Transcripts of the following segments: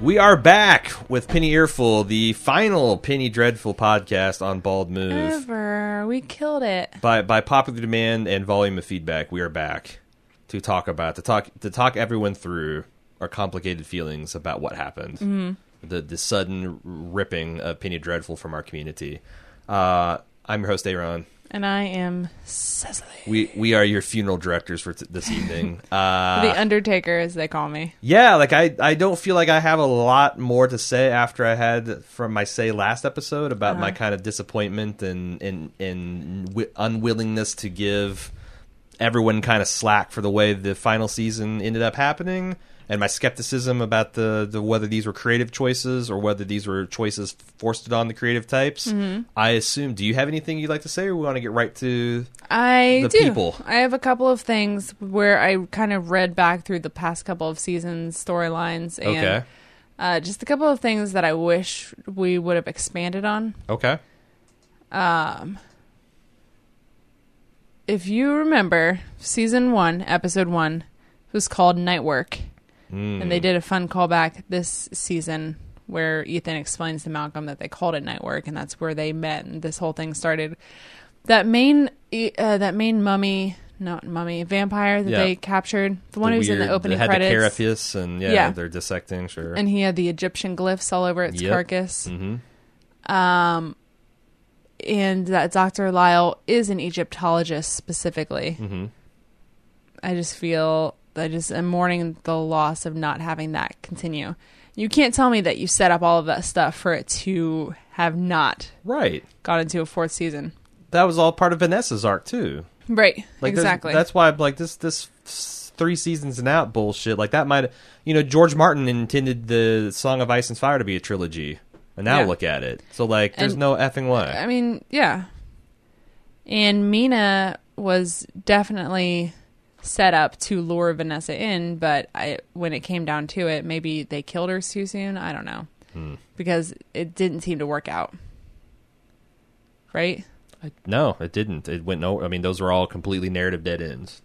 We are back with Penny Earful, the final Penny Dreadful podcast on Bald Move. Ever. We killed it. By popular demand and volume of feedback, we are back to talk everyone through our complicated feelings about what happened. Mm-hmm. The sudden ripping of Penny Dreadful from our community. I'm your host, Aaron. And I am Cecily. We are your funeral directors for this evening. The Undertaker, as they call me. Yeah, like I don't feel like I have a lot more to say after I had from my last episode about my kind of disappointment and unwillingness to give everyone kind of slack for the way the final season ended up happening, and my skepticism about the whether these were creative choices or whether these were choices forced on the creative types. Mm-hmm. I assume. Do you have anything you'd like to say, or we want to get right to the people? I have a couple of things where I kind of read back through the past couple of seasons storylines, and just a couple of things that I wish we would have expanded on. Okay. If you remember, season 1, episode 1 was called Night Work. And they did a fun callback this season where Ethan explains to Malcolm that they called it Night Work, and that's where they met, and this whole thing started. That main vampire that they captured, the one who's in the opening credits. Had the carapace, and they're dissecting, sure. And he had the Egyptian glyphs all over its carcass. Mm-hmm. And that Dr. Lyle is an Egyptologist specifically. Mm-hmm. I just am mourning the loss of not having that continue. You can't tell me that you set up all of that stuff for it to have not got into a 4th season. That was all part of Vanessa's arc too. Right. Like, exactly. That's why like this 3 seasons and out bullshit. Like that might, George Martin intended the Song of Ice and Fire to be a trilogy. And now look at it. So like there's no effing way. I mean, yeah. And Mina was definitely set up to lure Vanessa in, but when it came down to it, maybe they killed her too soon. I don't know. Because it didn't seem to work out. Right? No, it didn't. It went no. I mean, those were all completely narrative dead ends.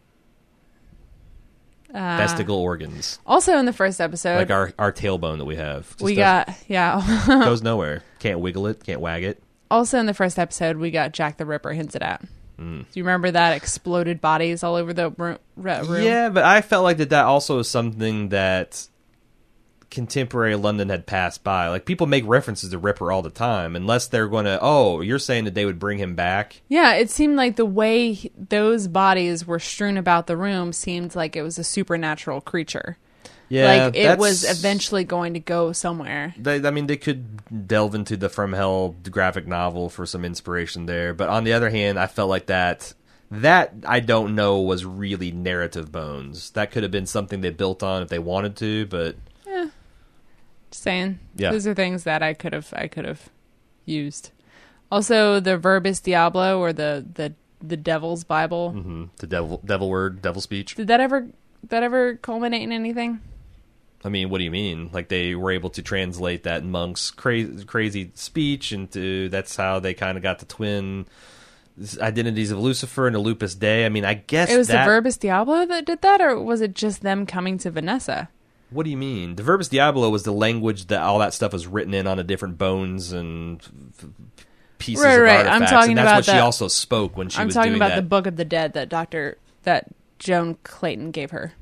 Vestigial organs. Also in the first episode, like our tailbone that we have, goes nowhere. Can't wiggle it. Can't wag it. Also in the first episode, we got Jack the Ripper hinted at. Do you remember that exploded bodies all over the room? Yeah, but I felt like that also is something that contemporary London had passed by. Like, people make references to Ripper all the time, unless they're going to, you're saying that they would bring him back? Yeah, it seemed like the way those bodies were strewn about the room seemed like it was a supernatural creature. Yeah, like it was eventually going to go somewhere. They could delve into the From Hell graphic novel for some inspiration there, but on the other hand, I felt like that I don't know was really narrative bones. That could have been something they built on if they wanted to, but just saying, those are things that I could have used. Also, the Verbis Diablo, or the Devil's Bible, the devil word, devil speech. Did that ever culminate in anything? I mean, what do you mean? Like, they were able to translate that monk's crazy speech into, that's how they kind of got the twin identities of Lucifer and the Lupus Dei. I mean, I guess it was the Verbis Diablo that did that, or was it just them coming to Vanessa? What do you mean? The Verbis Diablo was the language that all that stuff was written in on the different bones and pieces of artifacts. I'm talking and that's about what she also spoke when she was doing that. I'm talking about the Book of the Dead that Joan Clayton gave her.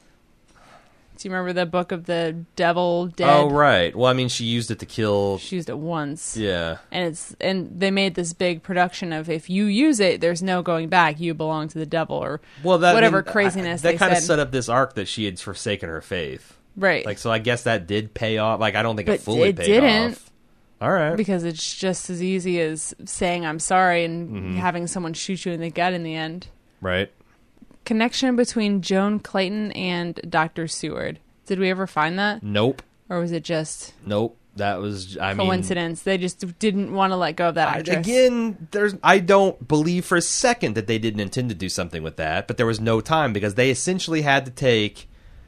Do you remember the Book of the Devil Dead? Oh, right. Well, I mean, she used it to kill. She used it once. Yeah. And they made this big production of, if you use it, there's no going back. You belong to the devil, or craziness. That kind of set up this arc that she had forsaken her faith. Right. Like, so I guess that did pay off. Like, I don't think it fully paid didn't, off. All right. Because it's just as easy as saying I'm sorry and having someone shoot you in the gut in the end. Right. Connection between Joan Clayton and Dr. Seward. Did we ever find that? Nope. Or was it just... Nope. That was, coincidence. They just didn't want to let go of that actress. Again, I don't believe for a second that they didn't intend to do something with that, but there was no time, because they essentially had to take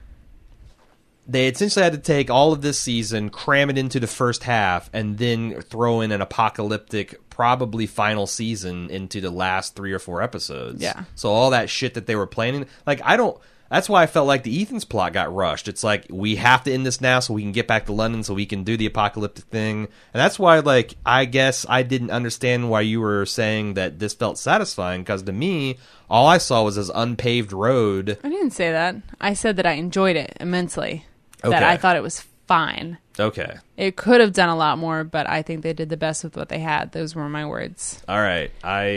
all of this season, cram it into the first half, and then throw in an apocalyptic, probably final season into the last 3 or 4 episodes. Yeah. So all that shit that they were planning, like, That's why I felt like the Ethan's plot got rushed. It's like, we have to end this now so we can get back to London so we can do the apocalyptic thing. And that's why, like, I guess I didn't understand why you were saying that this felt satisfying, because to me, all I saw was this unpaved road. I didn't say that. I said that I enjoyed it immensely. Okay. That I thought it was fine. Okay. It could have done a lot more, but I think they did the best with what they had. Those were my words. All right.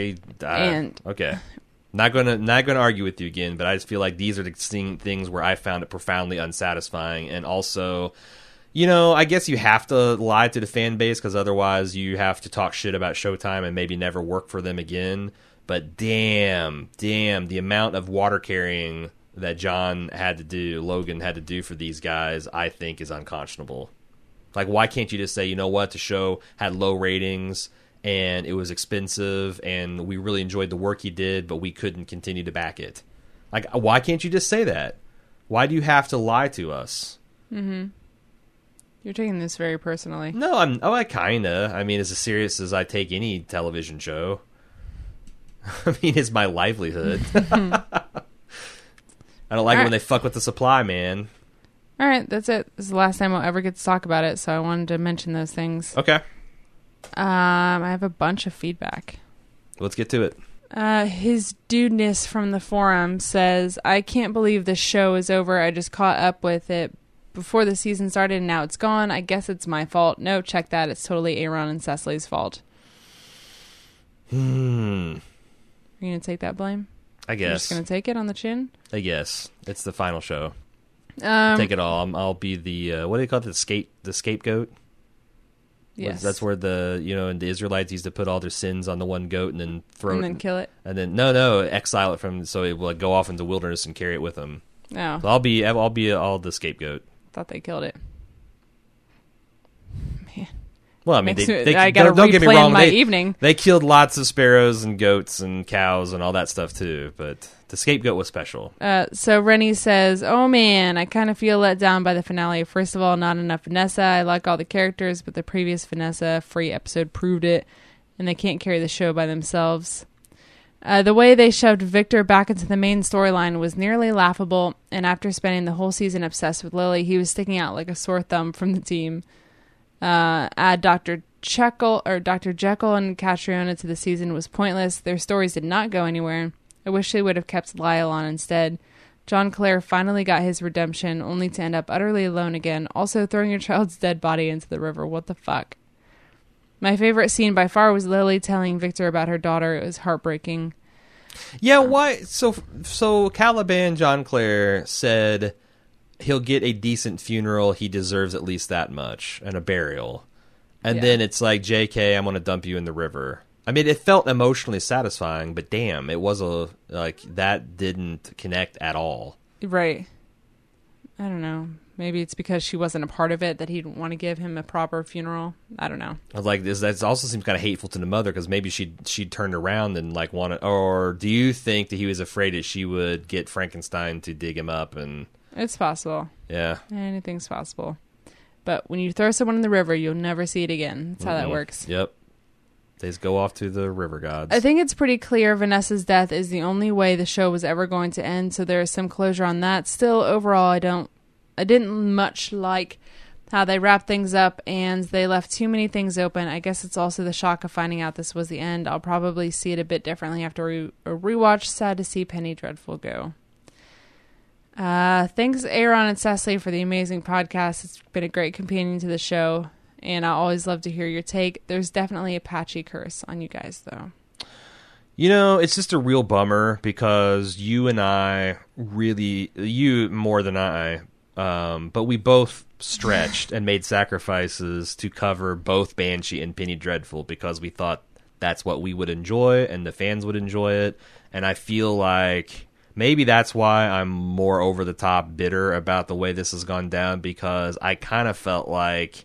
Okay. Not gonna argue with you again, but I just feel like these are the things where I found it profoundly unsatisfying, and also, I guess you have to lie to the fan base because otherwise you have to talk shit about Showtime and maybe never work for them again. But damn, the amount of water carrying that Logan had to do for these guys, I think is unconscionable. Like, why can't you just say, you know what, the show had low ratings and it was expensive, and we really enjoyed the work he did, but we couldn't continue to back it. Like, why can't you just say that? Why do you have to lie to us? Mm-hmm. You're taking this very personally. No, I kinda. I mean, as serious as I take any television show. I mean, it's my livelihood. I don't like it when they fuck with the supply, man. All right, that's it. This is the last time I'll ever get to talk about it, so I wanted to mention those things. Okay. I have a bunch of feedback. Let's get to it. His dudeness from the forum says, I can't believe this show is over. I just caught up with it before the season started and now it's gone. I guess it's my fault. No, check that. It's totally Aaron and Cecily's fault. Are you going to take that blame? I guess. You're just going to take it on the chin? I guess. It's the final show. Take it all. I'll be the, what do they call it? The scapegoat? Yes. That's where and the Israelites used to put all their sins on the one goat and then and then kill it. And then exile it so it will go off into the wilderness and carry it with them. Oh. So I'll be the scapegoat. Thought they killed it. Man. Well, I mean, I gotta don't get me wrong. Evening. They killed lots of sparrows and goats and cows and all that stuff too, but the scapegoat was special. So Rennie says, oh man, I kind of feel let down by the finale. First of all, not enough Vanessa. I like all the characters, but the previous Vanessa free episode proved it, and they can't carry the show by themselves. The way they shoved Victor back into the main storyline was nearly laughable, and after spending the whole season obsessed with Lily, he was sticking out like a sore thumb from the team. Add Dr. Jekyll and Catriona to the season was pointless. Their stories did not go anywhere. I wish they would have kept Lyle on instead. John Clare finally got his redemption, only to end up utterly alone again. Also, throwing your child's dead body into the river. What the fuck? My favorite scene by far was Lily telling Victor about her daughter. It was heartbreaking. Yeah, why? So Caliban John Clare said he'll get a decent funeral. He deserves at least that much, and a burial. And then it's like, JK, I'm going to dump you in the river. I mean, it felt emotionally satisfying, but damn, it was that didn't connect at all. Right. I don't know. Maybe it's because she wasn't a part of it that he didn't want to give him a proper funeral. I don't know. I was like, that also seems kind of hateful to the mother, because maybe she turned around and like wanted, or do you think that he was afraid that she would get Frankenstein to dig him up? And it's possible. Yeah. Anything's possible. But when you throw someone in the river, you'll never see it again. That's how that works. Yep. They just go off to the river gods. I think it's pretty clear Vanessa's death is the only way the show was ever going to end, so there is some closure on that. Still, overall, I didn't much like how they wrapped things up, and they left too many things open. I guess it's also the shock of finding out this was the end. I'll probably see it a bit differently after a rewatch. Sad to see Penny Dreadful go. Thanks, Aaron and Cecily, for the amazing podcast. It's been a great companion to the show, and I always love to hear your take. There's definitely a patchy curse on you guys, though. It's just a real bummer, because you and I really, you more than I, but we both stretched and made sacrifices to cover both Banshee and Penny Dreadful, because we thought that's what we would enjoy and the fans would enjoy it. And I feel like maybe that's why I'm more over the top bitter about the way this has gone down, because I kind of felt like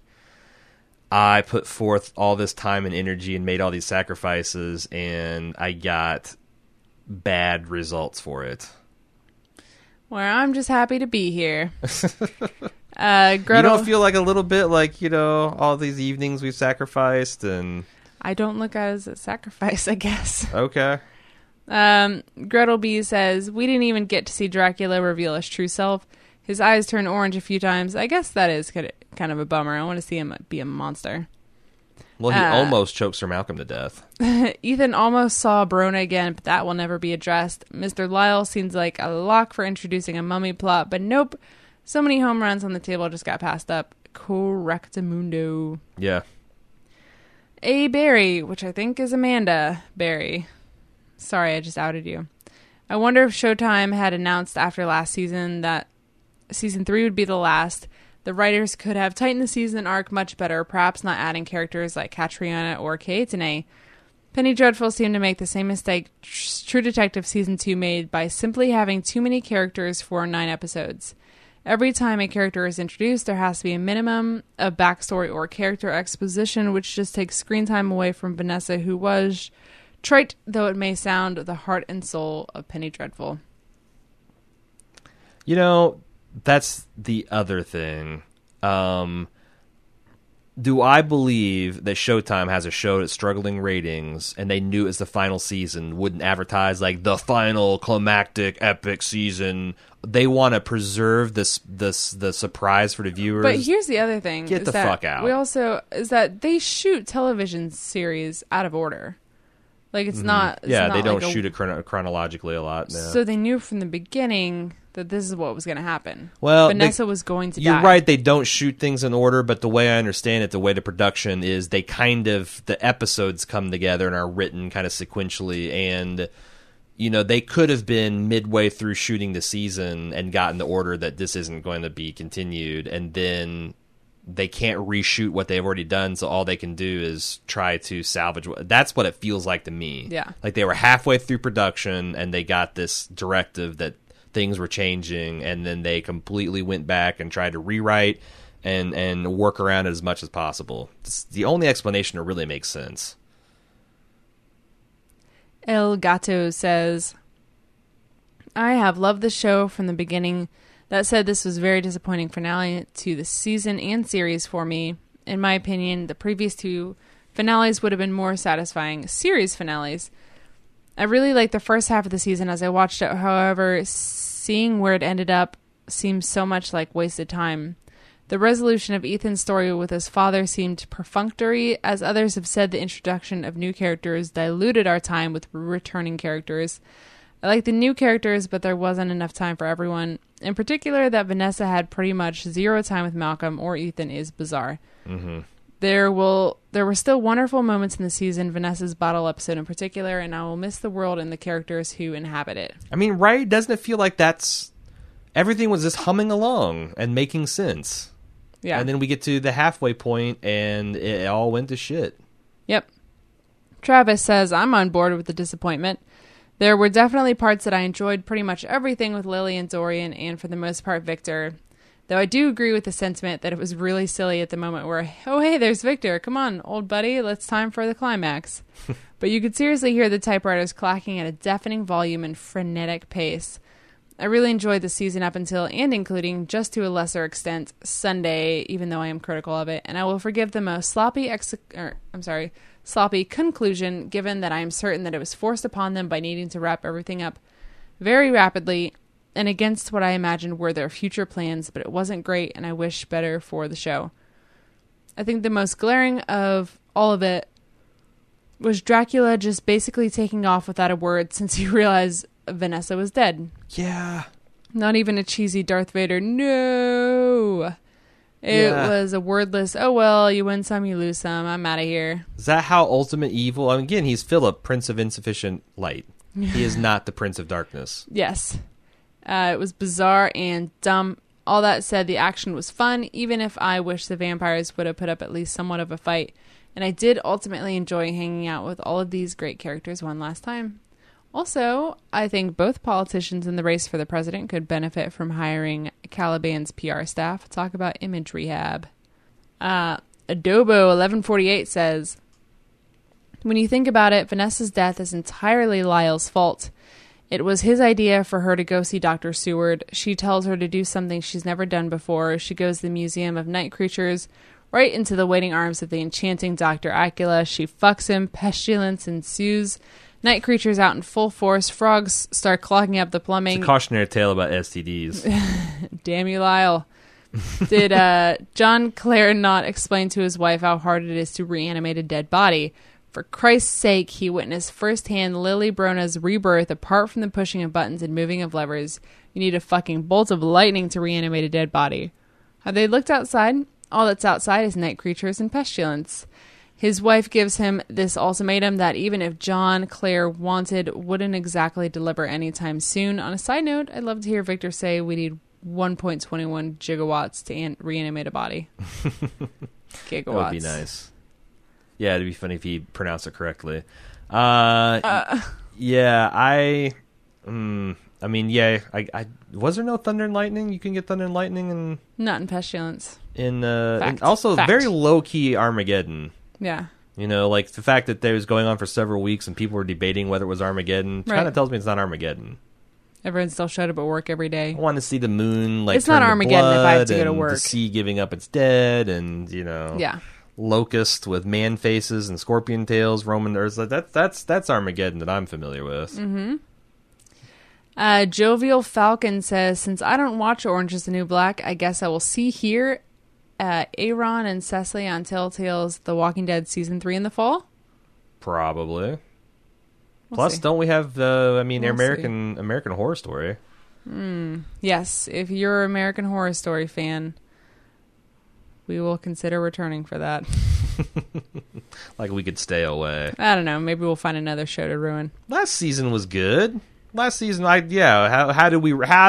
I put forth all this time and energy and made all these sacrifices, and I got bad results for it. Well, I'm just happy to be here. Gretel, you don't feel like a little bit like, all these evenings we've sacrificed? And I don't look at it as a sacrifice, I guess. Okay. Gretel B says, we didn't even get to see Dracula reveal his true self. His eyes turn orange a few times. I guess that is kind of a bummer. I want to see him be a monster. Well, he almost chokes Sir Malcolm to death. Ethan almost saw Brona again, but that will never be addressed. Mr. Lyle seems like a lock for introducing a mummy plot, but nope. So many home runs on the table just got passed up. Correctamundo. Yeah. A. Barry, which I think is Amanda Barry. Sorry, I just outed you. I wonder if Showtime had announced after last season that season 3 would be the last. The writers could have tightened the season arc much better, perhaps not adding characters like Catriona or Kaitane. Penny Dreadful seemed to make the same mistake True Detective season 2 made by simply having too many characters for 9 episodes. Every time a character is introduced, there has to be a minimum of backstory or character exposition, which just takes screen time away from Vanessa, who was, trite though it may sound, the heart and soul of Penny Dreadful. You know, that's the other thing. Do I believe that Showtime has a show that's struggling ratings and they knew it's the final season, wouldn't advertise like the final climactic epic season? They want to preserve the surprise for the viewers. But here's the other thing. Get the fuck out. We also, is that they shoot television series out of order. Like, it's not... It's yeah, not they don't like shoot it chronologically a lot. No. So they knew from the beginning that this is what was going to happen. Well, Vanessa was going to die. You're right, they don't shoot things in order, but the way I understand it, the way the production is, they kind of... The episodes come together and are written kind of sequentially, and... You know, they could have been midway through shooting the season and gotten the order that this isn't going to be continued, and then they can't reshoot what they've already done, so all they can do is try to salvage. That's what it feels like to me. Yeah. Like they were halfway through production, and they got this directive that things were changing, and then they completely went back and tried to rewrite and work around it as much as possible. It's the only explanation that really makes sense. El Gato says, I have loved the show from the beginning. That said, this was a very disappointing finale to the season and series for me. In my opinion, the previous 2 finales would have been more satisfying series finales. I really liked the first half of the season as I watched it. However, seeing where it ended up seems so much like wasted time. The resolution of Ethan's story with his father seemed perfunctory. As others have said, the introduction of new characters diluted our time with returning characters. I like the new characters, but there wasn't enough time for everyone. In particular, that Vanessa had pretty much 0 time with Malcolm or Ethan is bizarre. Mm-hmm. There were still wonderful moments in the season, Vanessa's bottle episode in particular, and I will miss the world and the characters who inhabit it. I mean, right? Doesn't it feel like everything was just humming along and making sense? Yeah. And then we get to the halfway point, and it all went to shit. Yep. Travis says, I'm on board with the disappointment. There were definitely parts that I enjoyed, pretty much everything with Lily and Dorian, and for the most part, Victor. Though I do agree with the sentiment that it was really silly at the moment where, oh, hey, there's Victor. Come on, old buddy. It's time for the climax. But you could seriously hear the typewriters clacking at a deafening volume and frenetic pace. I really enjoyed the season up until and including, just to a lesser extent, Sunday, even though I am critical of it, and I will forgive the most sloppy conclusion, given that I am certain that it was forced upon them by needing to wrap everything up very rapidly and against what I imagined were their future plans, but it wasn't great, and I wish better for the show. I think the most glaring of all of it was Dracula just basically taking off without a word since he realized Vanessa was dead. Yeah. Not even a cheesy Darth Vader, no. It was a wordless, oh well, you win some, you lose some, I'm out of here. Is that how ultimate evil? I mean, again, he's Philip, Prince of Insufficient Light. He is not the Prince of Darkness. Yes. It was bizarre and dumb. All that said, the action was fun, even if I wish the vampires would have put up at least somewhat of a fight. And I did ultimately enjoy hanging out with all of these great characters one last time. Also, I think both politicians in the race for the president could benefit from hiring Caliban's PR staff. Talk about image rehab. Adobo1148 says, when you think about it, Vanessa's death is entirely Lyle's fault. It was his idea for her to go see Dr. Seward. She tells her to do something she's never done before. She goes to the Museum of Night Creatures, right into the waiting arms of the enchanting Dr. Acula. She fucks him. Pestilence ensues. Night creatures out in full force. Frogs start clogging up the plumbing. It's a cautionary tale about STDs. Damn you, Lyle. Did John Clare not explain to his wife how hard it is to reanimate a dead body? For Christ's sake, he witnessed firsthand Lily Brona's rebirth apart from the pushing of buttons and moving of levers. You need a fucking bolt of lightning to reanimate a dead body. Have they looked outside? All that's outside is night creatures and pestilence. His wife gives him this ultimatum that even if John Clare wanted, wouldn't exactly deliver anytime soon. On a side note, I'd love to hear Victor say we need 1.21 gigawatts to reanimate a body. Gigawatts. That would be nice. Yeah, it'd be funny if he pronounced it correctly. Yeah, I mean, yeah, I was there no thunder and lightning? You can get thunder and lightning and not in pestilence. And also very low key Armageddon. Yeah. You know, like the fact that it was going on for several weeks and people were debating whether it was Armageddon kind of tells me it's not Armageddon. Everyone still showed up at work every day. I want to see the moon like it's not Armageddon if I have to go to work. The sea giving up its dead, and you know, locust with man faces and scorpion tails roaming the earth. That's Armageddon that I'm familiar with. Mm-hmm. Jovial Falcon says, since I don't watch Orange is the New Black, I guess I will see here Aaron and Cecily on Telltale's The Walking Dead Season 3 in the fall? Probably. Plus, don't we have American Horror Story? Yes, if you're an American Horror Story fan, we will consider returning for that. Like we could stay away. I don't know. Maybe we'll find another show to ruin. Last season was good. Last season, how did we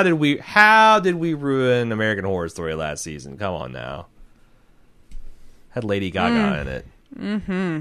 ruin American Horror Story last season? Come on now. Had Lady Gaga in it. Mm-hmm.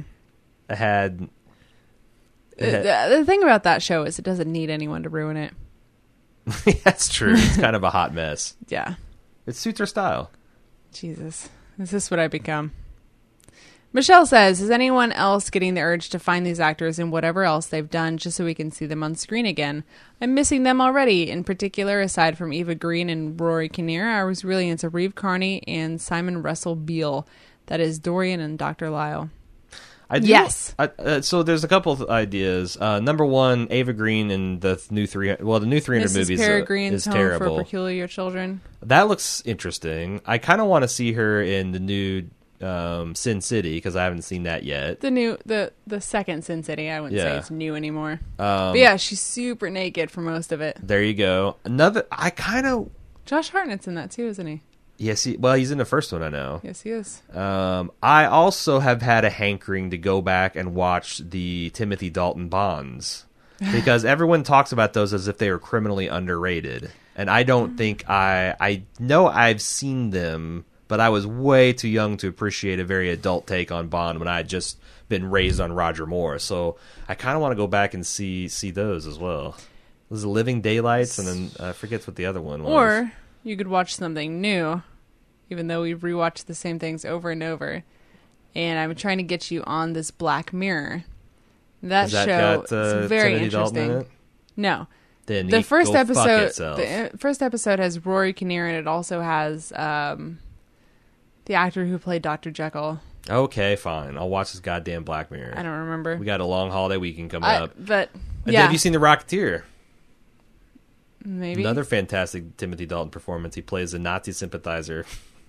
The thing about that show is it doesn't need anyone to ruin it. That's true. It's kind of a hot mess. Yeah. It suits her style. Jesus. Is this what I become? Michelle says, is anyone else getting the urge to find these actors in whatever else they've done just so we can see them on screen again? I'm missing them already. In particular, aside from Eva Green and Rory Kinnear, I was really into Reeve Carney and Simon Russell Beale. That is Dorian and Dr. Lyle. Yes. So there's a couple of ideas. Number one, Eva Green in the new 300. Well, the new 300 Mrs. movies Peregrine's is Home terrible. For Peculiar Children. That looks interesting. I kind of want to see her in the new Sin City because I haven't seen that yet. The second Sin City. I wouldn't say it's new anymore. But yeah, she's super naked for most of it. There you go. Josh Hartnett's in that too, isn't he? Yes, he's in the first one, I know. Yes, he is. I also have had a hankering to go back and watch the Timothy Dalton Bonds because everyone talks about those as if they were criminally underrated. And I don't think I know I've seen them, but I was way too young to appreciate a very adult take on Bond when I had just been raised on Roger Moore. So I kind of want to go back and see those as well. There's the Living Daylights, and then I forget what the other one was. Or you could watch something new, even though we've rewatched the same things over and over. And I'm trying to get you on this Black Mirror. That show is very Timothy interesting. Dalton in it? No. Then the first episode has Rory Kinnear, and it also has the actor who played Dr. Jekyll. Okay, fine. I'll watch this goddamn Black Mirror. I don't remember. We got a long holiday weekend coming up. But yeah. Have you seen The Rocketeer? Maybe. Another fantastic Timothy Dalton performance. He plays a Nazi sympathizer.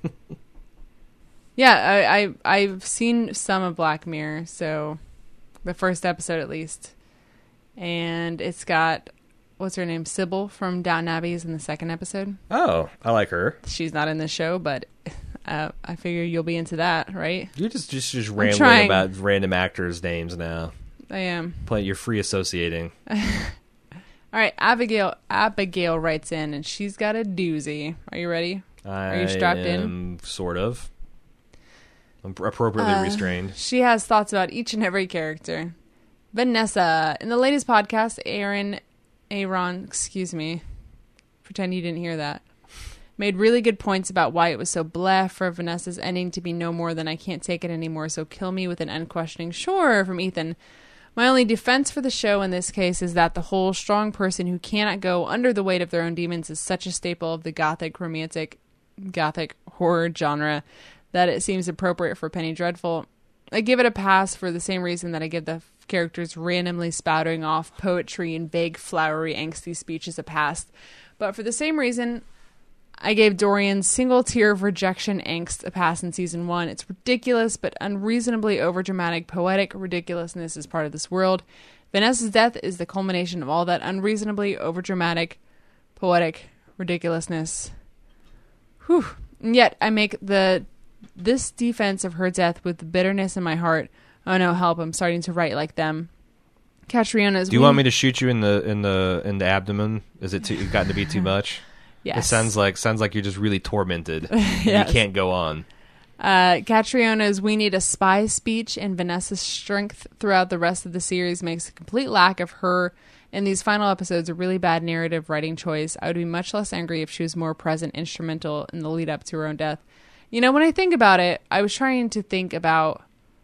Yeah, I've seen some of Black Mirror, so the first episode at least. And it's got, what's her name? Sybil from Downton Abbey is in the second episode. Oh, I like her. She's not in this show, but I figure you'll be into that, right? You're just rambling about random actors' names now. I am. You're free associating. All right, Abigail writes in, and she's got a doozy. Are you ready? Are you strapped in? Sort of. I'm appropriately restrained. She has thoughts about each and every character. Vanessa, in the latest podcast, Aaron, excuse me, pretend you didn't hear that, made really good points about why it was so bleh for Vanessa's ending to be no more than I can't take it anymore, so kill me with an unquestioning sure from Ethan. My only defense for the show in this case is that the whole strong person who cannot go under the weight of their own demons is such a staple of the gothic horror genre that it seems appropriate for Penny Dreadful. I give it a pass for the same reason that I give the characters randomly spouting off poetry and vague, flowery, angsty speeches a pass. But for the same reason, I gave Dorian's single tear of rejection angst a pass in season 1. It's ridiculous, but unreasonably overdramatic, poetic ridiculousness is part of this world. Vanessa's death is the culmination of all that unreasonably overdramatic, poetic ridiculousness. Whew. And yet, I make this defense of her death with bitterness in my heart. Oh no, help! I'm starting to write like them. Catriona's. Do you want me to shoot you in the abdomen? Is it gotten to be too much? Yes. It sounds like you're just really tormented. Yes. You can't go on. Catriona's "We need a spy" speech and Vanessa's strength throughout the rest of the series makes a complete lack of her in these final episodes a really bad narrative writing choice. I would be much less angry if she was more present, instrumental in the lead up to her own death. You know, when I think about it, I was trying to think about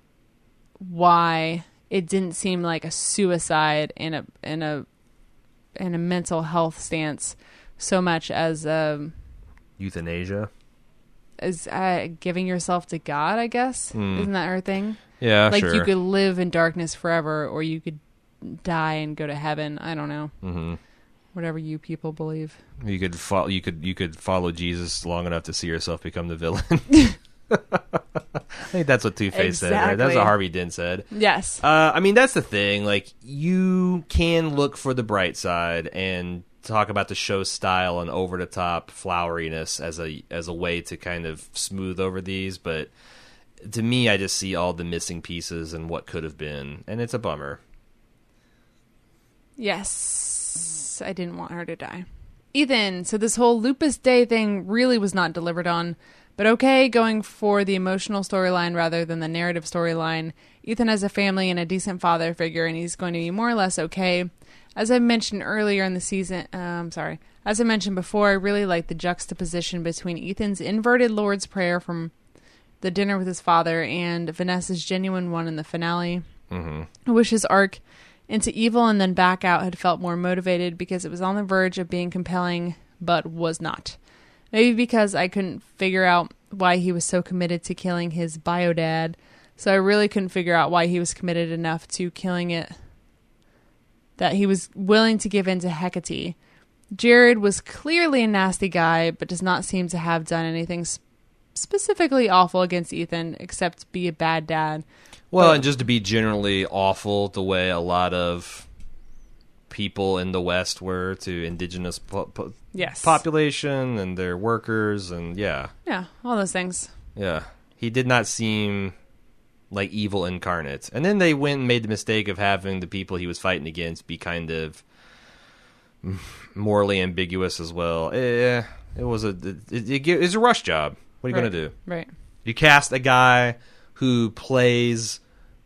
why it didn't seem like a suicide in a mental health stance so much as euthanasia, as giving yourself to God, I guess. Isn't that her thing? Yeah, like sure. You could live in darkness forever, or you could die and go to heaven. I don't know. Mm-hmm. Whatever you people believe. You could follow Jesus long enough to see yourself become the villain. I think that's what Two-Face said, right? That's what Harvey Dent said. Yes. I mean, that's the thing. Like, you can look for the bright side and talk about the show's style and over-the-top floweriness as a way to kind of smooth over these, but to me, I just see all the missing pieces and what could have been, and it's a bummer. Yes. I didn't want her to die. Ethan, so this whole Lupus Day thing really was not delivered on. But okay, going for the emotional storyline rather than the narrative storyline. Ethan has a family and a decent father figure, and he's going to be more or less okay. As I mentioned earlier in the season, as I mentioned before, I really like the juxtaposition between Ethan's inverted Lord's Prayer from the dinner with his father and Vanessa's genuine one in the finale. Mm-hmm. I wish his arc into evil and then back out had felt more motivated because it was on the verge of being compelling, but was not. Maybe because I couldn't figure out why he was so committed to killing his bio dad. So I really couldn't figure out why he was committed enough to killing it that he was willing to give in to Hecate. Jared was clearly a nasty guy, but does not seem to have done anything specifically awful against Ethan except be a bad dad. Well, and just to be generally awful the way a lot of people in the West were to indigenous population and their workers, and yeah, all those things. Yeah, he did not seem like evil incarnate. And then they went and made the mistake of having the people he was fighting against be kind of morally ambiguous as well. It was a rush job. What are you going to do? Right. You cast a guy who plays,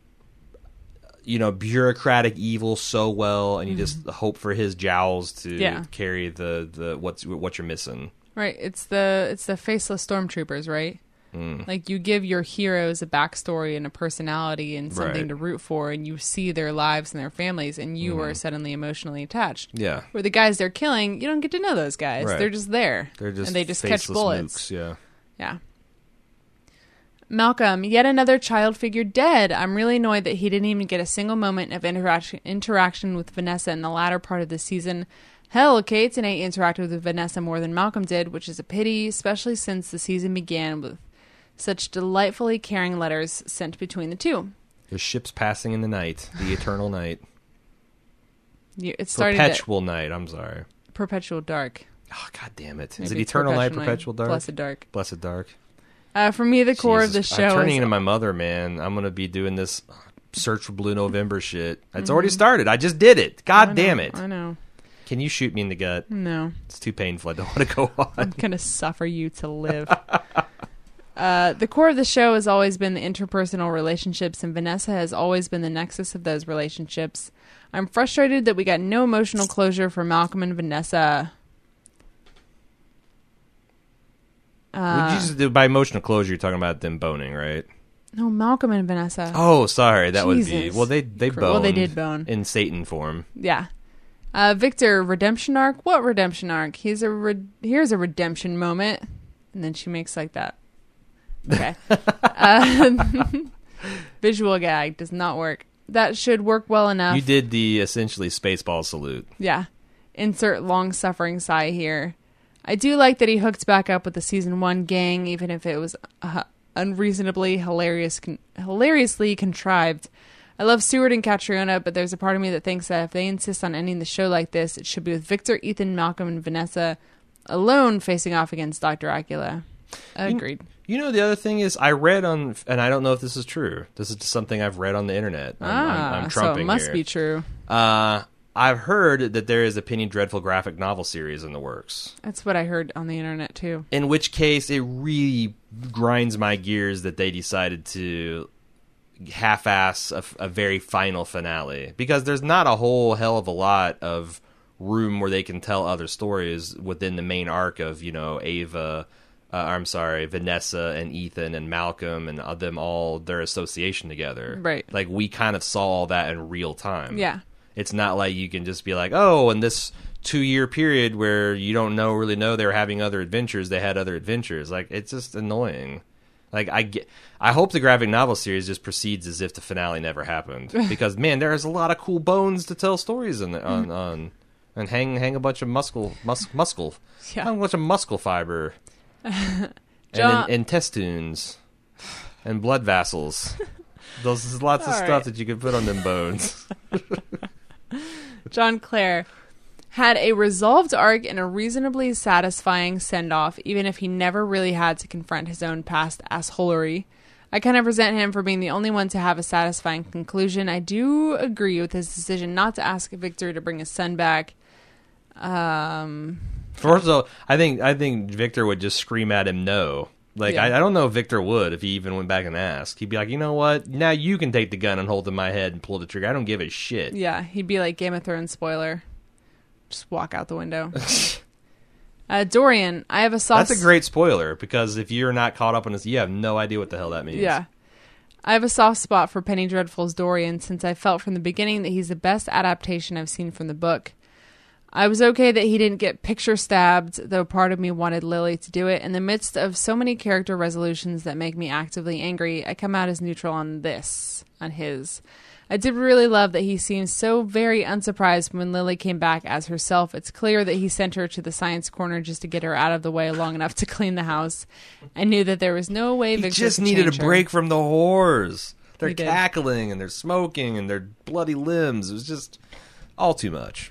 bureaucratic evil so well, and you just hope for his jowls to carry the what you're missing. Right. It's the faceless stormtroopers, right? Like, you give your heroes a backstory and a personality and something to root for, and you see their lives and their families, and you are suddenly emotionally attached. Yeah. Where the guys they're killing, you don't get to know those guys. Right. They're just there. And they just catch bullets. Mooks, yeah. Malcolm, yet another child figure dead. I'm really annoyed that he didn't even get a single moment of interaction with Vanessa in the latter part of the season. Hell, Kate and I interacted with Vanessa more than Malcolm did, which is a pity, especially since the season began with such delightfully caring letters sent between the two. The ships passing in the night, the eternal night. It started perpetual night, I'm sorry. Perpetual dark. Oh, God damn it. Is it eternal night, perpetual dark? Blessed dark. Blessed dark. For me, the core of the show I'm turning into my mother, man. I'm going to be doing this Search for Blue November shit. It's already started. I just did it. God damn it. I know. Can you shoot me in the gut? No. It's too painful. I don't want to go on. I'm going to suffer you to live. The core of the show has always been the interpersonal relationships, and Vanessa has always been the nexus of those relationships. I'm frustrated that we got no emotional closure for Malcolm and Vanessa. By emotional closure, you're talking about them boning, right? No, Malcolm and Vanessa. Oh, sorry. That Jesus. would be... Well, they boned. Well, they did bone. In Satan form. Yeah. Victor, redemption arc? What redemption arc? Here's a redemption moment. And then she makes like that. Okay. Visual gag does not work. That should work well enough. You did the essentially Spaceball salute. Yeah. Insert long-suffering sigh here. I do like that he hooked back up with the season 1 gang, even if it was unreasonably hilariously contrived. I love Stewart and Catriona, but there's a part of me that thinks that if they insist on ending the show like this, it should be with Victor, Ethan, Malcolm, and Vanessa alone facing off against Dr. Acula. Agreed. You know, the other thing is, I read on, and I don't know if this is true. This is just something I've read on the internet. I'm trumping so it must here. be true. I've heard that there is a Penny Dreadful graphic novel series in the works. That's what I heard on the internet, too. In which case, it really grinds my gears that they decided to half-ass a very final finale. Because there's not a whole hell of a lot of room where they can tell other stories within the main arc of, you know, Vanessa and Ethan and Malcolm and them all, their association together. Right. Like, we kind of saw all that in real time. Yeah. It's not like you can just be like, oh, in this 2-year period where you don't really know they were having other adventures, they had other adventures. Like, it's just annoying. Like, I hope the graphic novel series just proceeds as if the finale never happened. Because, man, there's a lot of cool bones to tell stories on and hang a bunch of muscle. Yeah. Hang a bunch of muscle fiber. And intestines. And blood vessels. There's lots of stuff that you can put on them bones. John Clare had a resolved arc and a reasonably satisfying send-off, even if he never really had to confront his own past assholery. I kind of resent him for being the only one to have a satisfying conclusion. I do agree with his decision not to ask Victor to bring his son back. First of all, I think Victor would just scream at him no. Like, yeah. I don't know if Victor would if he even went back and asked. He'd be like, you know what? Now you can take the gun and hold it in my head and pull the trigger. I don't give a shit. Yeah, he'd be like Game of Thrones spoiler. Just walk out the window. Dorian, I have a soft... That's a great spoiler, because if you're not caught up on this, you have no idea what the hell that means. Yeah. I have a soft spot for Penny Dreadful's Dorian, since I felt from the beginning that he's the best adaptation I've seen from the book. I was okay that he didn't get picture stabbed, though part of me wanted Lily to do it. In the midst of so many character resolutions that make me actively angry, I come out as neutral on his. I did really love that he seemed so very unsurprised when Lily came back as herself. It's clear that he sent her to the science corner just to get her out of the way long enough to clean the house. I knew that there was no way Victor just needed a break from the whores. They're He did. cackling and they're smoking and they're bloody limbs. It was just all too much.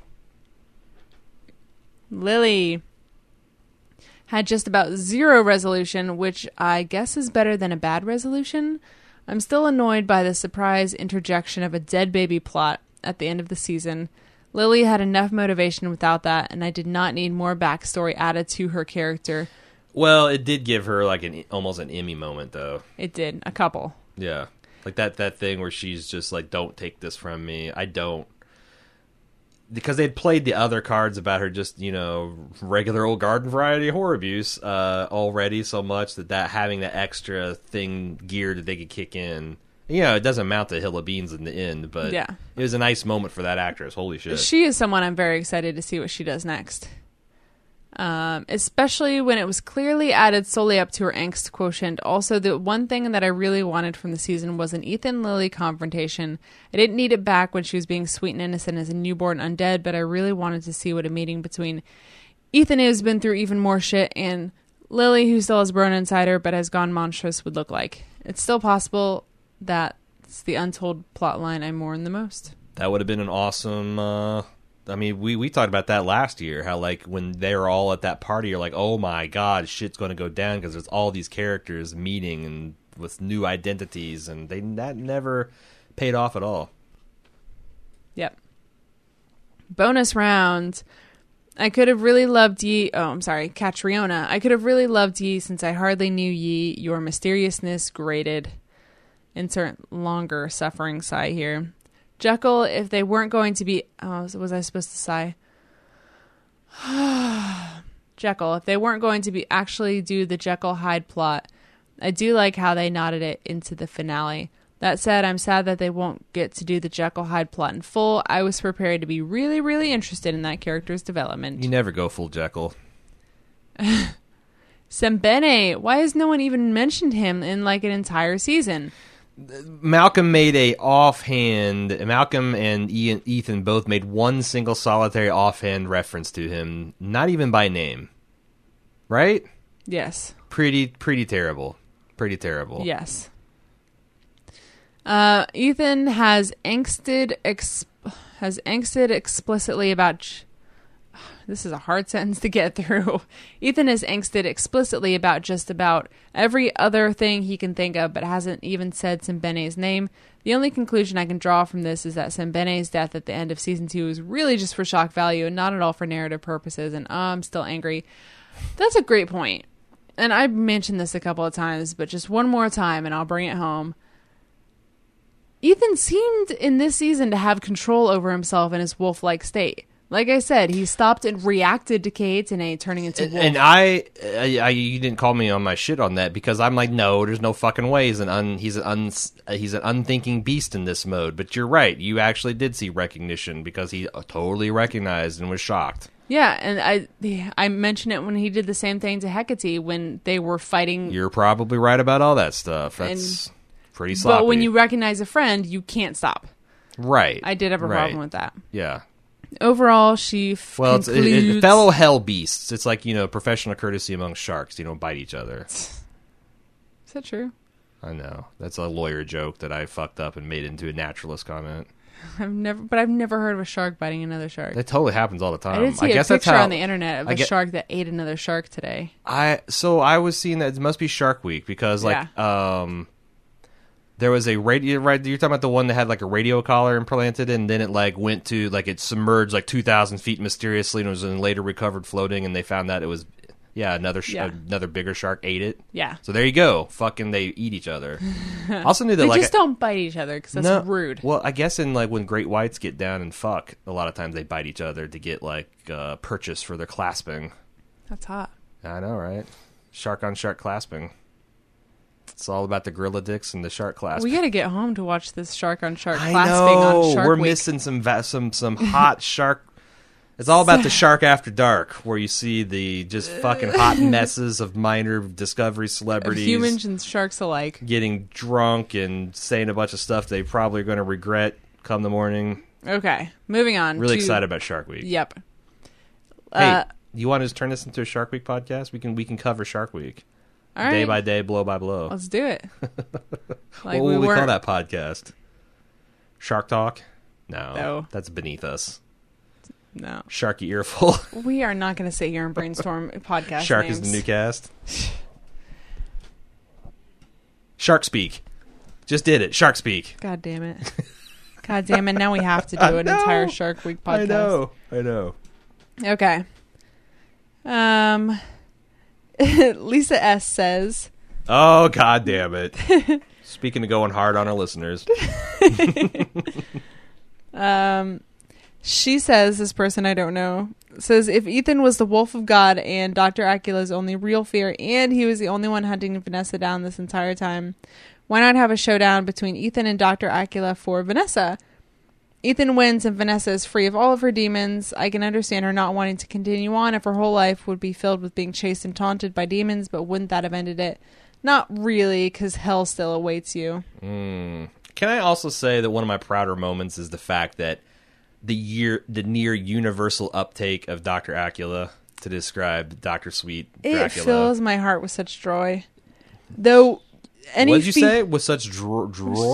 Lily had just about zero resolution, which I guess is better than a bad resolution. I'm still annoyed by the surprise interjection of a dead baby plot at the end of the season. Lily had enough motivation without that, and I did not need more backstory added to her character. Well, it did give her like almost an Emmy moment, though. It did. A couple. Yeah. Like that thing where she's just like, don't take this from me. I don't. Because they'd played the other cards about her just, you know, regular old garden variety horror abuse already so much that having that extra thing geared that they could kick in. You know, it doesn't amount to a hill of beans in the end, but yeah. It was a nice moment for that actress. Holy shit. She is someone I'm very excited to see what she does next. Especially when it was clearly added solely up to her angst quotient. Also, the one thing that I really wanted from the season was an Ethan-Lily confrontation. I didn't need it back when she was being sweet and innocent as a newborn undead, but I really wanted to see what a meeting between Ethan, who's been through even more shit, and Lily, who still has Brona inside her but has gone monstrous, would look like. It's still possible that's the untold plot line I mourn the most. That would have been an awesome... I mean, we talked about that last year, how, like, when they were all at that party, you're like, oh, my God, shit's going to go down because there's all these characters meeting and with new identities, and that never paid off at all. Yep. Bonus round. I could have really loved ye... Oh, I'm sorry, Catriona. I could have really loved ye since I hardly knew ye. Your mysteriousness grated. Insert longer suffering sigh here. Jekyll, if they weren't going to be... Oh, was I supposed to sigh? Jekyll, if they weren't going to be actually do the Jekyll-Hyde plot, I do like how they knotted it into the finale. That said, I'm sad that they won't get to do the Jekyll-Hyde plot in full. I was prepared to be really, really interested in that character's development. You never go full Jekyll. Sembene, why has no one even mentioned him in like an entire season? Malcolm and Ethan both made one single solitary offhand reference to him, not even by name. Right? Yes. Pretty terrible. Pretty terrible. Yes. Ethan has angsted explicitly about... This is a hard sentence to get through. Ethan has angsted explicitly about just about every other thing he can think of, but hasn't even said Sembene's name. The only conclusion I can draw from this is that Sembene's death at the end of season 2 is really just for shock value and not at all for narrative purposes, and I'm still angry. That's a great point. And I've mentioned this a couple of times, but just one more time and I'll bring it home. Ethan seemed in this season to have control over himself in his wolf-like state. Like I said, he stopped and reacted to Kaetenay turning into wolf. And you didn't call me on my shit on that because I'm like, no, there's no fucking way. He's an unthinking beast in this mode. But you're right. You actually did see recognition because he totally recognized and was shocked. Yeah, and I mentioned it when he did the same thing to Hecate when they were fighting. You're probably right about all that stuff. That's pretty sloppy. But when you recognize a friend, you can't stop. Right. I did have a problem with that. Yeah. Overall, she concludes... It's fellow hell beasts. It's like, professional courtesy among sharks. You don't bite each other. Is that true? I know. That's a lawyer joke that I fucked up and made into a naturalist comment. I've never heard of a shark biting another shark. That totally happens all the time. I did see a picture on the internet of a shark that ate another shark today. So I was seeing that it must be Shark Week because there was a radio, right? You're talking about the one that had like a radio collar implanted, and then it like went to like it submerged like 2,000 feet mysteriously, and it was then later recovered floating, and they found that it was another bigger shark ate it. Yeah. So there you go. Fucking they eat each other. Also knew that they just don't bite each other because that's rude. Well, I guess in like when great whites get down and fuck, a lot of times they bite each other to get like purchase for their clasping. That's hot. I know, right? Shark on shark clasping. It's all about the gorilla dicks and the shark clasping. We got to get home to watch this shark on shark clasping on Shark We're Week. missing some hot shark. It's all about the Shark After Dark, where you see the just fucking hot messes of minor Discovery celebrities, of humans and sharks alike, getting drunk and saying a bunch of stuff they probably are going to regret come the morning. Okay, moving on. Really excited about Shark Week. Yep. Hey, you want to turn this into a Shark Week podcast? We can cover Shark Week. All right. Day by day, blow by blow. Let's do it. What would we call that podcast? Shark Talk? No. That's beneath us. No. Sharky Earful. We are not going to sit here and brainstorm podcast Shark names. is the new cast. Shark Speak. Just did it. Shark Speak. God damn it. God damn it. Now we have to do an entire Shark Week podcast. I know. Okay. Lisa S. says... Oh, God damn it. Speaking of going hard on our listeners. She says, this person I don't know, says, if Ethan was the wolf of God and Dr. Acula's only real fear, and he was the only one hunting Vanessa down this entire time, why not have a showdown between Ethan and Dr. Acula for Vanessa? Ethan wins and Vanessa is free of all of her demons. I can understand her not wanting to continue on if her whole life would be filled with being chased and taunted by demons, but wouldn't that have ended it? Not really, because hell still awaits you. Can I also say that one of my prouder moments is the fact that the near universal uptake of Dr. Acula to describe Dr. Sweet Dracula. It fills my heart with such joy. Though... What did you say? With such joy?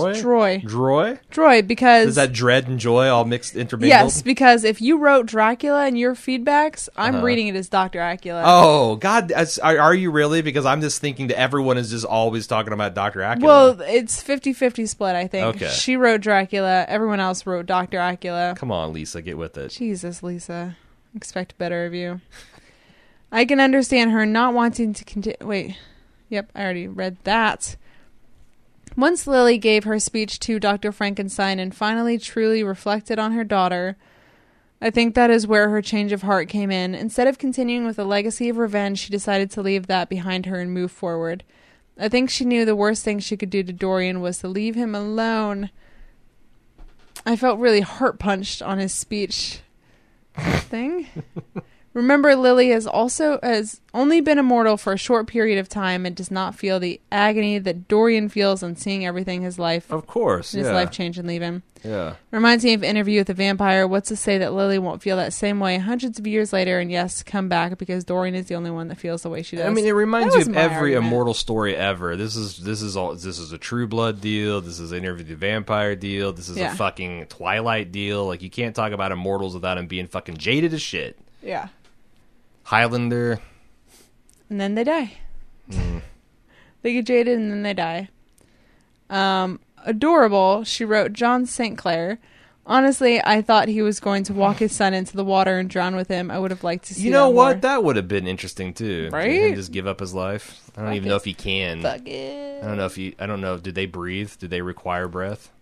Joy, because... Is that dread and joy all mixed, intermingled? Yes, because if you wrote Dracula in your feedbacks, I'm reading it as Dr. Acula. Oh, God. Are you really? Because I'm just thinking that everyone is just always talking about Dr. Acula. Well, it's 50-50 split, I think. Okay. She wrote Dracula. Everyone else wrote Dr. Acula. Come on, Lisa. Get with it. Jesus, Lisa. Expect better of you. I can understand her not wanting to continue... Wait. Yep, I already read that. Once Lily gave her speech to Dr. Frankenstein and finally truly reflected on her daughter, I think that is where her change of heart came in. Instead of continuing with a legacy of revenge, she decided to leave that behind her and move forward. I think she knew the worst thing she could do to Dorian was to leave him alone. I felt really heart-punched on his speech thing. Remember, Lily has only been immortal for a short period of time and does not feel the agony that Dorian feels on seeing everything his life change and leave him. Yeah. Reminds me of Interview with the Vampire. What's to say that Lily won't feel that same way hundreds of years later and yes, come back because Dorian is the only one that feels the way she does. I mean, it reminds you of every immortal story ever. This is a True Blood deal. This is an Interview with the Vampire deal. This is a fucking Twilight deal. Like, you can't talk about immortals without them being fucking jaded as shit. Yeah. Highlander. And then they die. They get jaded and then they die. Adorable, she wrote, John St. Clair. Honestly, I thought he was going to walk his son into the water and drown with him. I would have liked to see that. You know what? More. That would have been interesting too. Right? Him just give up his life. I don't even know if he can. Fuck it. I don't know. Did they breathe? Did they require breath?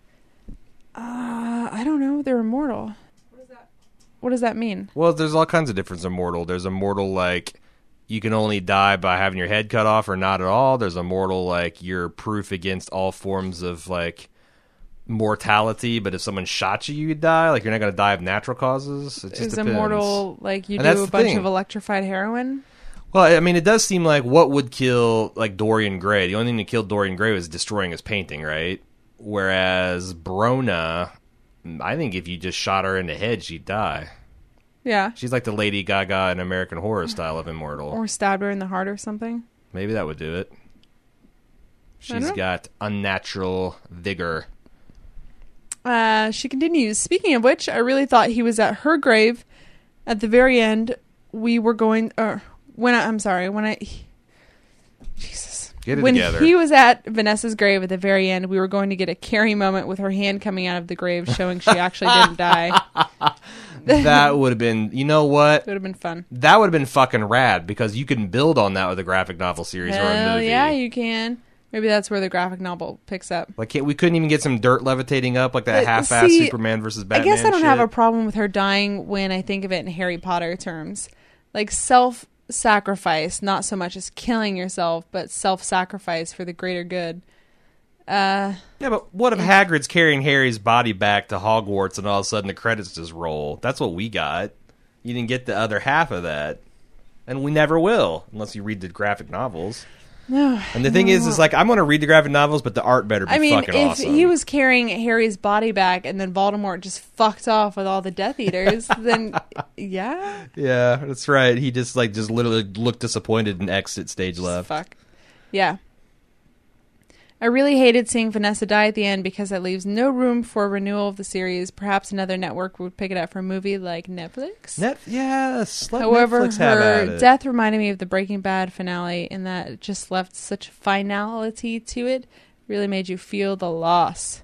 I don't know. They're immortal. What does that mean? Well, there's all kinds of different immortal. There's immortal like you can only die by having your head cut off or not at all. There's immortal like you're proof against all forms of like mortality, but if someone shot you, you'd die. Like you're not going to die of natural causes. It just depends. Immortal like you do a bunch of electrified heroin? Well, I mean, it does seem like what would kill like Dorian Gray. The only thing that killed Dorian Gray was destroying his painting, right? Whereas Brona, I think if you just shot her in the head, she'd die. Yeah. She's like the Lady Gaga in American Horror style of immortal. Or stab her in the heart or something. Maybe that would do it. She's got unnatural vigor. She continues, speaking of which, I really thought he was at her grave at the very end. We were going... Jesus. Get it when together. He was at Vanessa's grave at the very end, we were going to get a Carrie moment with her hand coming out of the grave showing she actually didn't die. That would have been, you know what? It would have been fun. That would have been fucking rad because you can build on that with a graphic novel series or a movie. Yeah, you can. Maybe that's where the graphic novel picks up. Like, we couldn't even get some dirt levitating up like that half-assed Superman versus Batman I guess I don't shit. have a problem with her dying when I think of it in Harry Potter terms. Like self-sacrifice, not so much as killing yourself, but self-sacrifice for the greater good. Yeah, but what if Hagrid's carrying Harry's body back to Hogwarts and all of a sudden the credits just roll? That's what we got. You didn't get the other half of that. And we never will, unless you read the graphic novels. No. And the thing is like, I'm going to read the graphic novels, but the art better be fucking awesome. If he was carrying Harry's body back and then Voldemort just fucked off with all the Death Eaters, then, yeah. Yeah, that's right. He just literally looked disappointed and exit stage left. Fuck. Yeah. I really hated seeing Vanessa die at the end because that leaves no room for a renewal of the series. Perhaps another network would pick it up for a movie like Netflix. Yes. However, Netflix have at her it. death reminded me of the Breaking Bad finale in that it just left such finality to it. Really made you feel the loss.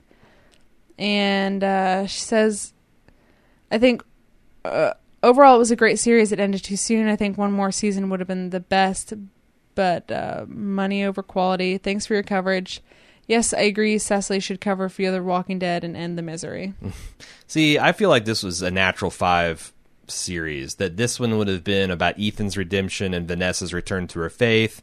And she says, I think overall it was a great series. It ended too soon. I think one more season would have been the best. But money over quality. Thanks for your coverage. Yes, I agree. Cecily should cover Fear the Walking Dead and end the misery. See, I feel like this was a natural 5 series. That this one would have been about Ethan's redemption and Vanessa's return to her faith.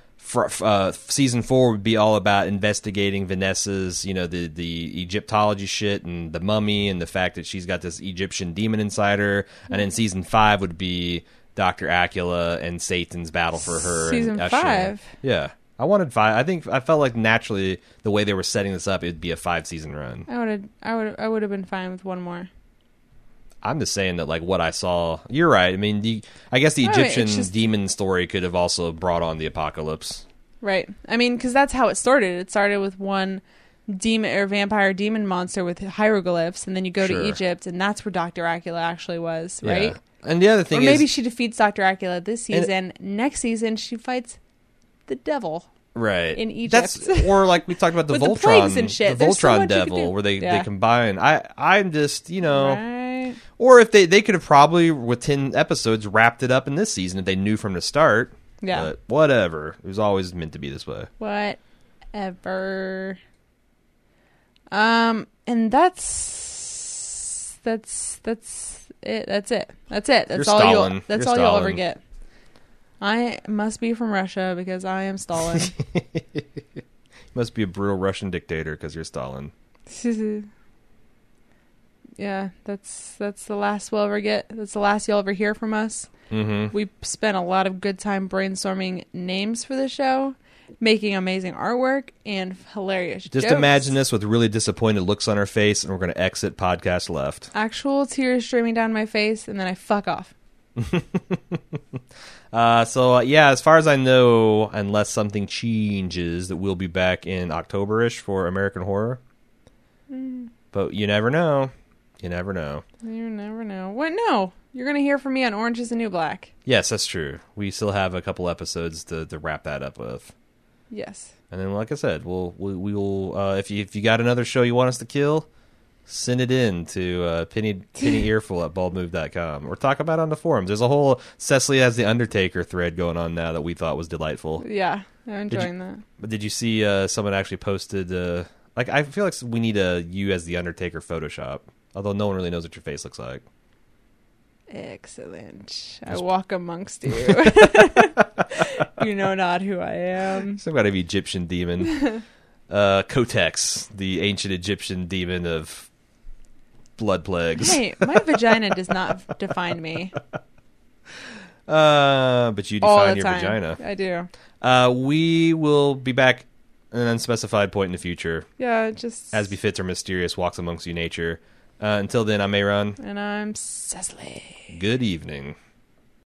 Season 4 would be all about investigating Vanessa's, the Egyptology shit and the mummy and the fact that she's got this Egyptian demon inside her. And then season 5 would be Dr. Acula and Satan's battle for her. Season 5. Yeah. I wanted 5. I felt like naturally the way they were setting this up, it'd be a 5-season run. I would have been fine with one more. I'm just saying that like what I saw, you're right. I mean, I guess the Egyptian demon story could have also brought on the apocalypse. Right. I mean, because that's how it started. It started with one demon or vampire demon monster with hieroglyphs, and then you go to Egypt, and that's where Dr. Acula actually was, right? Yeah. And the other thing is... maybe she defeats Dr. Acula this season. Next season, she fights the devil. Right. In Egypt. Or like we talked about the with Voltron. The plagues and shit. The Voltron devil, where they combine. I'm just, Right. Or if they could have probably, with 10 episodes, wrapped it up in this season if they knew from the start. Yeah. But whatever. It was always meant to be this way. Whatever. And that's it. That's it. That's all you'll ever get. I must be from Russia because I am Stalin. You must be a brutal Russian dictator because you're Stalin. Yeah, that's the last we'll ever get. That's the last you'll ever hear from us. Mm-hmm. We spent a lot of good time brainstorming names for the show, making amazing artwork, and hilarious Just jokes. imagine this with really disappointed looks on our face, and we're going to exit podcast left. Actual tears streaming down my face, and then I fuck off. Yeah, as far as I know, unless something changes, that we'll be back in October-ish for American Horror. But you never know. You never know. You never know. What? No. You're going to hear from me on Orange is the New Black. Yes, that's true. We still have a couple episodes to wrap that up with. Yes. And then, like I said, we'll if you got another show you want us to kill, send it in to Penny Earful at baldmove.com, or talk about it on the forums. There's a whole Cecily as the Undertaker thread going on now that we thought was delightful. Yeah, I'm enjoying that. But did you see someone actually posted? I feel like we need a you as the Undertaker Photoshop, although no one really knows what your face looks like. Excellent. I walk amongst you. You know not who I am. Some kind of Egyptian demon. Kotex, the ancient Egyptian demon of blood plagues. Hey, my vagina does not define me. But you All define the your time. vagina. I do. We will be back at an unspecified point in the future, Yeah, just... as befits our mysterious walks amongst you nature. Until then, I'm Aaron. And I'm Cecily. Good evening.